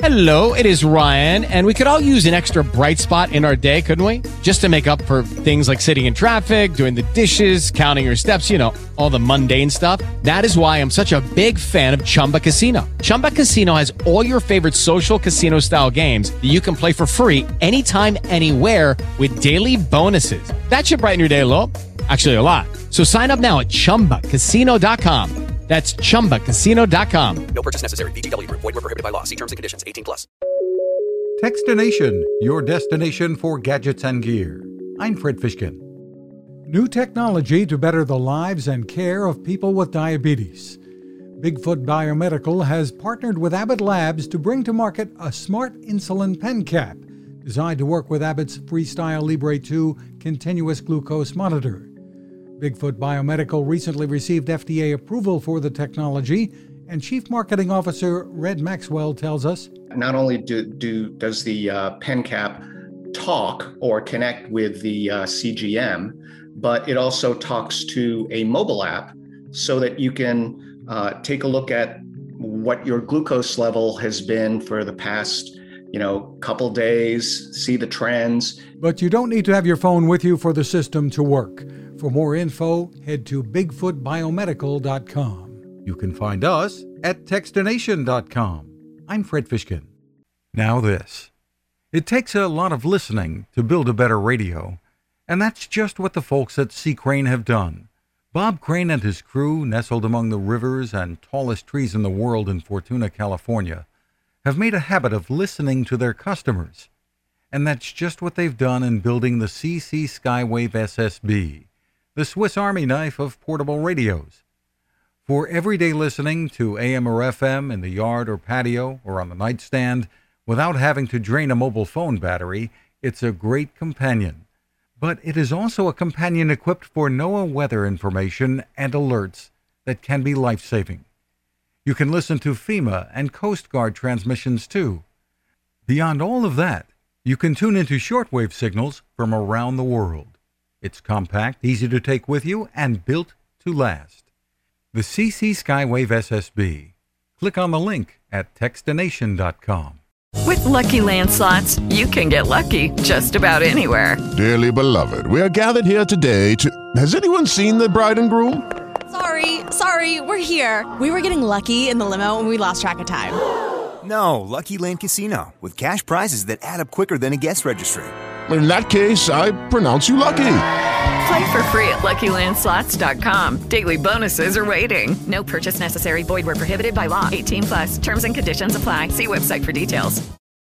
Hello, it is Ryan, and we could all use an extra bright spot in our day, couldn't we? Just to make up for things like sitting in traffic, doing the dishes, counting your steps, all the mundane stuff. That is why I'm such a big fan of Chumba Casino. Chumba Casino has all your favorite social casino-style games that you can play for free anytime, anywhere with daily bonuses. That should brighten your day a little. Actually, a lot. So sign up now at ChumbaCasino.com. That's ChumbaCasino.com. No purchase necessary. VGW Group. Void where prohibited by law. See terms and conditions. 18+. Techstination, your destination for gadgets and gear. I'm Fred Fishkin. New technology to better the lives and care of people with diabetes. Bigfoot Biomedical has partnered with Abbott Labs to bring to market a smart insulin pen cap designed to work with Abbott's Freestyle Libre 2 continuous glucose monitor. Bigfoot Biomedical recently received FDA approval for the technology, and Chief Marketing Officer Red Maxwell tells us, not only does the pen cap talk or connect with the CGM, but it also talks to a mobile app so that you can take a look at what your glucose level has been for the past couple days, see the trends. But you don't need to have your phone with you for the system to work. For more info, head to BigfootBiomedical.com. You can find us at Techstination.com. I'm Fred Fishkin. Now this. It takes a lot of listening to build a better radio, and that's just what the folks at C. Crane have done. Bob Crane and his crew, nestled among the rivers and tallest trees in the world in Fortuna, California, have made a habit of listening to their customers. And that's just what they've done in building the CC Skywave SSB, the Swiss Army knife of portable radios. For everyday listening to AM or FM in the yard or patio or on the nightstand without having to drain a mobile phone battery, it's a great companion. But it is also a companion equipped for NOAA weather information and alerts that can be life-saving. You can listen to FEMA and Coast Guard transmissions too. Beyond all of that, you can tune into shortwave signals from around the world. It's compact, easy to take with you, and built to last. The CC Skywave SSB. Click on the link at Techstination.com. With Lucky Land Slots, you can get lucky just about anywhere. Dearly beloved, we are gathered here today to... Has anyone seen the bride and groom? Sorry, we're here. We were getting lucky in the limo and we lost track of time. No, Lucky Land Casino, with cash prizes that add up quicker than a guest registry. In that case, I pronounce you lucky. Play for free at LuckyLandSlots.com. Daily bonuses are waiting. No purchase necessary. Void where prohibited by law. 18+. Terms and conditions apply. See website for details.